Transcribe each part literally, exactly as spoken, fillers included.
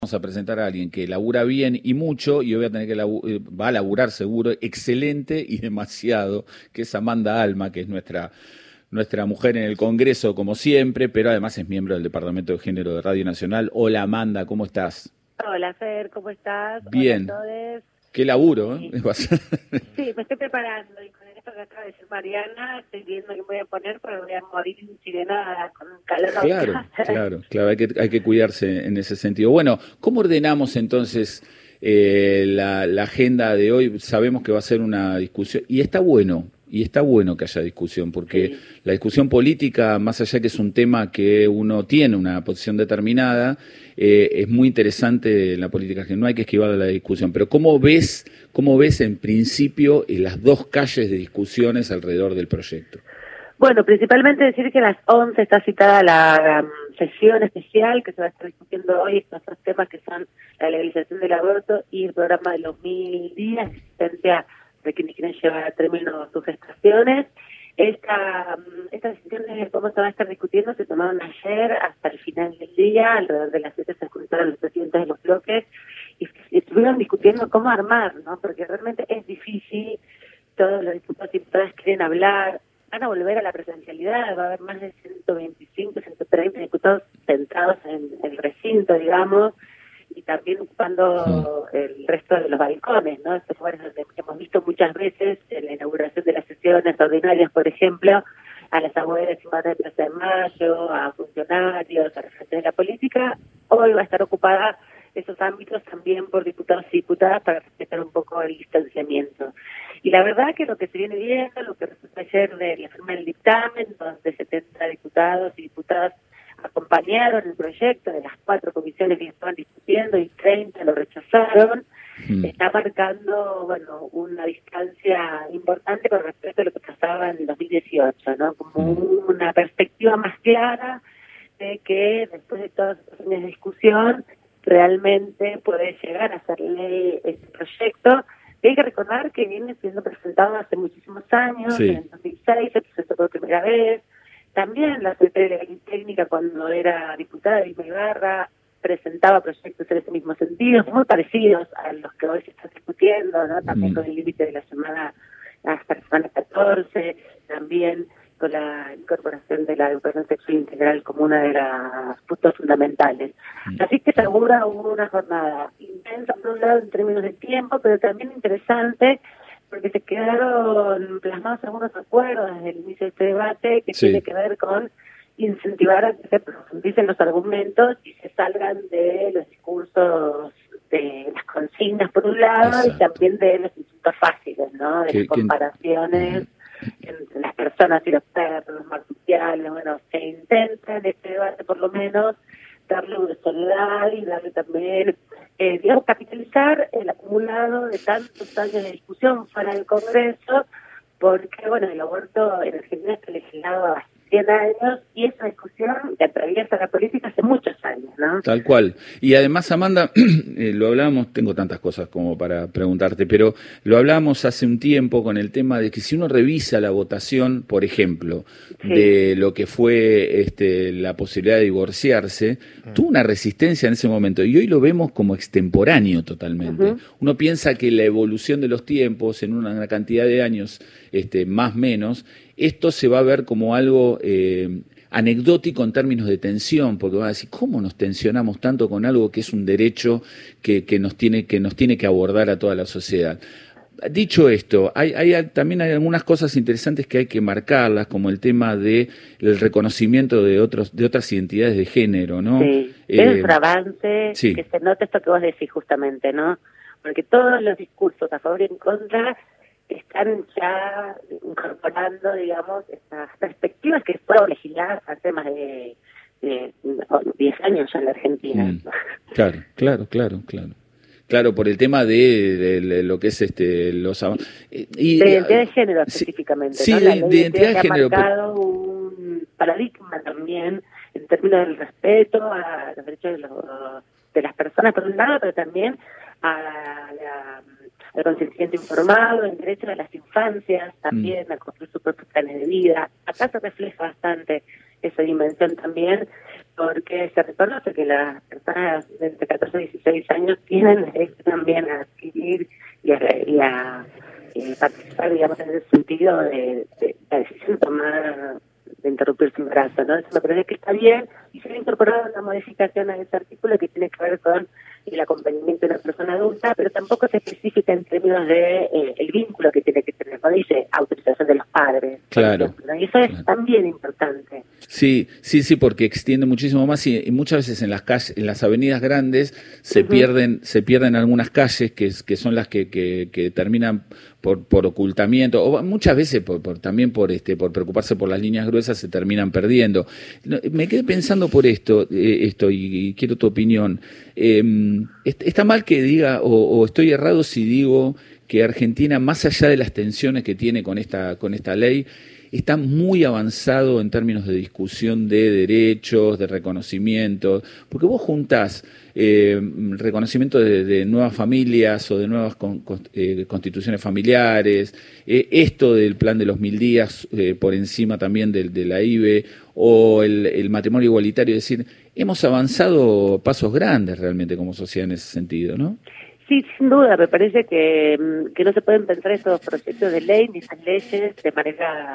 Vamos a presentar a alguien que labura bien y mucho, y hoy voy a tener que labu- eh, va a laburar seguro, excelente y demasiado, que es Amanda Alma, que es nuestra, nuestra mujer en el Congreso, como siempre, pero además es miembro del Departamento de Género de Radio Nacional. Hola Amanda, ¿cómo estás? Hola Fer, ¿cómo estás? Hola a Bien, todos. qué laburo, ¿eh? Sí, Va a ser- sí, me estoy preparando y con esto que acaba de decir Mariana, estoy viendo que voy a poner porque voy a morir incinerada con un calor a Claro, casa. claro, claro, hay que, hay que cuidarse en ese sentido. Bueno, ¿cómo ordenamos entonces eh, la, la agenda de hoy? Sabemos que va a ser una discusión, y está bueno, y está bueno que haya discusión, porque Sí. la discusión política, más allá que es un tema que uno tiene una posición determinada, eh, es muy interesante en la política, que no hay que esquivar la discusión. Pero ¿cómo ves, cómo ves en principio eh, las dos calles de discusiones alrededor del proyecto? Bueno, principalmente decir que a las once está citada la um, sesión especial que se va a estar discutiendo hoy, estos dos temas que son la legalización del aborto y el programa de los mil días, existencia de quienes quieren llevar a término sus gestaciones. Esta, um, estas decisiones de cómo se va a estar discutiendo se tomaron ayer hasta el final del día, alrededor de las siete se escucharon los presidentes de los bloques y, y estuvieron discutiendo cómo armar, ¿no? Porque realmente es difícil, todos los diputados y diputadas quieren hablar, van a volver a la presencialidad, va a haber más de ciento veinticinco, ciento treinta diputados sentados en el recinto, digamos, y también ocupando el resto de los balcones, ¿no? Estos lugares donde hemos visto muchas veces en la inauguración de las sesiones ordinarias, por ejemplo, a las abuelas y madres de Plaza de Mayo, a funcionarios, a referentes de la política, hoy va a estar ocupada esos ámbitos también por diputados y diputadas para respetar un poco el distanciamiento. Y la verdad que lo que se viene viendo, lo que resultó ayer de la firma del dictamen, donde setenta diputados y diputadas acompañaron el proyecto de las cuatro comisiones que estaban discutiendo y treinta lo rechazaron, mm. está marcando, bueno, una distancia importante con respecto a lo que pasaba en el dos mil dieciocho, ¿no? Como mm. una perspectiva más clara de que después de todas las años de discusión realmente puede llegar a ser ley este proyecto. Y hay que recordar que viene siendo presentado hace muchísimos años, sí. En el dos mil seis se presentó por primera vez. También la Secretaría de Legal y Técnica, cuando era diputada, Vilma Ibarra, presentaba proyectos en ese mismo sentido, muy parecidos a los que hoy se están discutiendo, ¿no? También mm. con el límite de la semana hasta la semana catorce, también con la incorporación de la educación sexual integral como una de las puntos fundamentales. Mm. Así que segura hubo una jornada intensa, por un lado, en términos de tiempo, pero también interesante, porque se quedaron plasmados algunos acuerdos desde el inicio de este debate que sí. tiene que ver con incentivar a que se profundicen los argumentos y se salgan de los discursos de las consignas por un lado. Exacto. Y también de los insultos fáciles, ¿no? De las comparaciones que... entre las personas y los perros, los marsupiales. Bueno, se intenta en este debate por lo menos darle universalidad y darle también, eh, digamos, capitalizar el acumulado de tantos años de discusión fuera del Congreso, porque, bueno, el aborto en Argentina está legislado hace cien años y esa discusión que atraviesa la política hace muchos años, ¿no? Tal cual. Y además, Amanda, eh, lo hablábamos, tengo tantas cosas como para preguntarte, pero lo hablábamos hace un tiempo con el tema de que si uno revisa la votación, por ejemplo, sí. de lo que fue este, la posibilidad de divorciarse, uh-huh. tuvo una resistencia en ese momento y hoy lo vemos como extemporáneo totalmente. Uh-huh. Uno piensa que la evolución de los tiempos en una, una cantidad de años, este, más o menos, esto se va a ver como algo eh, anecdótico en términos de tensión, porque van a decir, ¿cómo nos tensionamos tanto con algo que es un derecho que, que, nos, tiene, que nos tiene que abordar a toda la sociedad? Dicho esto, hay, hay, también hay algunas cosas interesantes que hay que marcarlas, como el tema del de reconocimiento de otros de otras identidades de género, ¿no? Sí, eh, es un avance, sí. que se nota esto que vos decís justamente, ¿no? Porque todos los discursos a favor y en contra están ya incorporando, digamos, estas perspectivas que fueron legisladas hace más de, de diez años ya en la Argentina. Mm, claro, claro, claro, claro. Claro, por el tema de, de, de lo que es este los y de identidad de género sí, específicamente, sí, ¿no? de, La ley de identidad de género, ha marcado pero... un paradigma también en términos del respeto a los derechos de, los, de las personas por un lado, pero también a la, al consentimiento informado, el derecho de las infancias también mm. a construir sus propios planes de vida. Acá se refleja bastante esa dimensión también, porque se reconoce que las personas de entre catorce y dieciséis años tienen derecho también a adquirir y a, y a eh, participar, digamos, en el sentido de, de la decisión de tomar, de interrumpir su embarazo, ¿no? Eso me parece que está bien, y se ha incorporado una modificación a ese artículo que tiene que ver con el acompañamiento de una persona adulta, pero tampoco se especifica en términos de eh, el vínculo que tiene que tener, no dice autorización de los padres. Claro. Ejemplo, ¿no? Y eso es Claro. también importante. Sí, sí, sí, porque extiende muchísimo más y, y muchas veces en las calles, en las avenidas grandes se Uh-huh. pierden, se pierden algunas calles que, que son las que, que, que terminan por, por ocultamiento, o muchas veces por, por, también por este, por preocuparse por las líneas gruesas se terminan perdiendo. Me quedé pensando por esto, eh, esto y, y quiero tu opinión. Eh, ¿Está mal que diga, o, o estoy errado si digo que Argentina, más allá de las tensiones que tiene con esta, con esta ley, está muy avanzado en términos de discusión de derechos, de reconocimiento? Porque vos juntás eh, reconocimiento de, de nuevas familias o de nuevas con, con, eh, constituciones familiares, eh, esto del plan de los mil días eh, por encima también del, de la I B E, o el, el matrimonio igualitario, es decir, hemos avanzado pasos grandes realmente como sociedad en ese sentido, ¿no? Sí, sin duda, me parece que, que no se pueden pensar estos proyectos de ley ni esas leyes de manera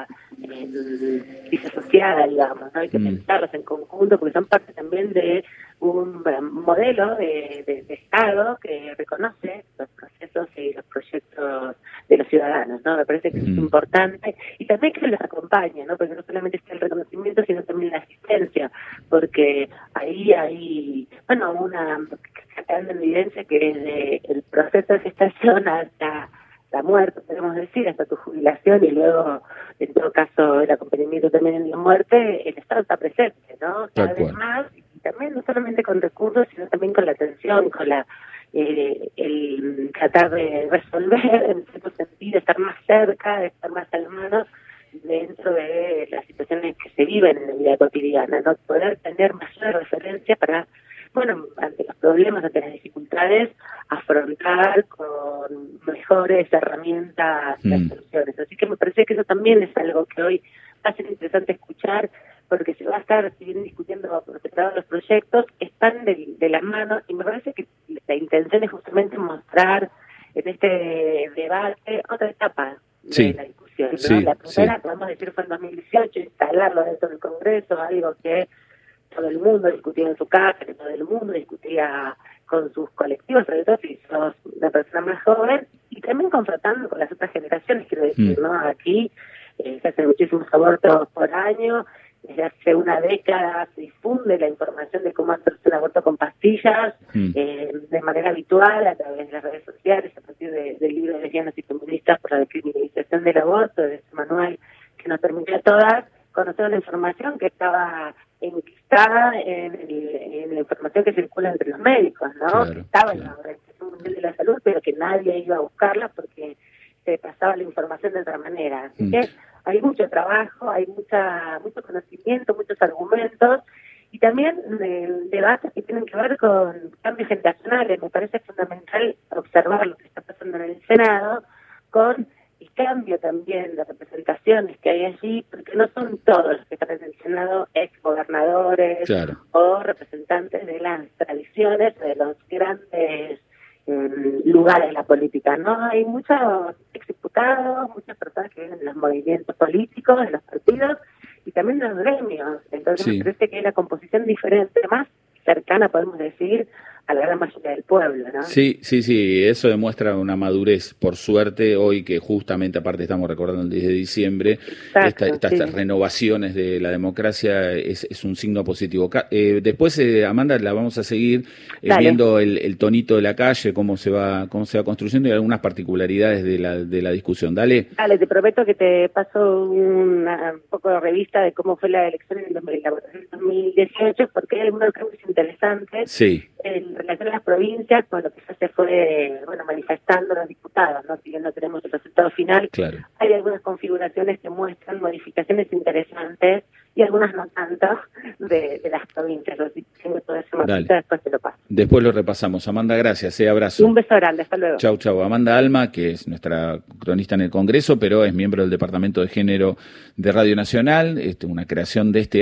eh, disasociada, digamos, ¿no? Hay que mm. pensarlos en conjunto porque son parte también de un modelo de, de, de Estado que reconoce los procesos y los proyectos de los ciudadanos, ¿no? Me parece que mm. es importante y también que los acompañe, ¿no? Porque no solamente está el reconocimiento, sino también la asistencia, porque ahí hay, bueno, una... en evidencia que desde el proceso de gestación hasta la muerte, podemos decir, hasta tu jubilación y luego, en todo caso, el acompañamiento también en la muerte, el Estado está presente, ¿no? Cada vez más, y también no solamente con recursos, sino también con la atención, con la eh, el tratar de resolver, en cierto sentido, estar más cerca, de estar más a la mano dentro de las situaciones que se viven en la vida cotidiana, ¿no? Poder tener mayor referencia para, bueno, ante los problemas, ante las dificultades, afrontar con mejores herramientas las mm. soluciones. Así que me parece que eso también es algo que hoy va a ser interesante escuchar, porque se va a estar siguiendo discutiendo por separado los proyectos, están de, de la mano, y me parece que la intención es justamente mostrar en este debate otra etapa de sí. la discusión, ¿no? Sí, la primera, sí. podemos decir, fue en dos mil dieciocho, instalarlo dentro del Congreso, algo que todo el mundo discutía en su casa, que todo el mundo discutía con sus colectivos, sobre todo si sos una persona más joven, y también confrontando con las otras generaciones, quiero decir, mm. ¿no? Aquí eh, se hacen muchísimos abortos por año, desde hace una década se difunde la información de cómo hacerse un aborto con pastillas, mm. eh, de manera habitual, a través de las redes sociales, a partir de, del libro de lesbianas y feministas por la descriminalización del aborto, de ese manual que nos permite a todas conocer la información que estaba enquistada en, el, en la información que circula entre los médicos, ¿no? Claro, que estaba claro. en la Organización Mundial de la Salud, pero que nadie iba a buscarla porque se pasaba la información de otra manera. Así mm. que hay mucho trabajo, hay mucha mucho conocimiento, muchos argumentos, y también eh, debates que tienen que ver con cambios generacionales. Me parece fundamental observar lo que está pasando en el Senado con el cambio también de representaciones que hay allí, porque no son todos los que están en el Senado exgobernadores claro. o representantes de las tradiciones, de los grandes eh, lugares de la política, ¿no? Hay muchos exdiputados, muchas personas que vienen de los movimientos políticos, de los partidos y también de los gremios. Entonces sí. me parece que hay una composición diferente, más cercana, podemos decir, a la gran mayoría del pueblo, ¿no? Sí, sí, sí, eso demuestra una madurez, por suerte, hoy que justamente, aparte estamos recordando el diez de diciembre, Exacto, esta, estas, sí. estas renovaciones de la democracia es, es un signo positivo. Eh, después, eh, Amanda, la vamos a seguir eh, viendo el, el tonito de la calle, cómo se va cómo se va construyendo y algunas particularidades de la, de la discusión. Dale. Dale, te prometo que te paso una, un poco de revista de cómo fue la elección en el dos mil dieciocho, porque hay algunos cambios interesantes. Sí. En relación a las provincias, con lo que ya se fue bueno manifestando los diputados, ¿no? Si bien no tenemos el resultado final, claro. hay algunas configuraciones que muestran modificaciones interesantes y algunas no tanto de, de las provincias. Así que tengo toda esa mapita, después te lo paso. Después lo repasamos. Amanda, gracias. Eh, abrazo. Un beso grande, hasta luego. Chau, chau. Amanda Alma, que es nuestra cronista en el Congreso, pero es miembro del Departamento de Género de Radio Nacional, este, una creación de este